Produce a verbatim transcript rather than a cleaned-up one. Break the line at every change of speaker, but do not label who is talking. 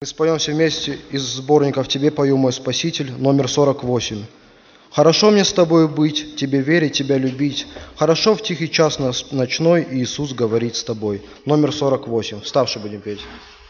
Мы споем все вместе из сборников «Тебе пою, мой Спаситель», номер сорок восемь. Хорошо мне с тобою быть, тебе верить, тебя любить. Хорошо в тихий час ночной Иисус говорит с тобой. Номер сорок восемь. Вставши будем петь.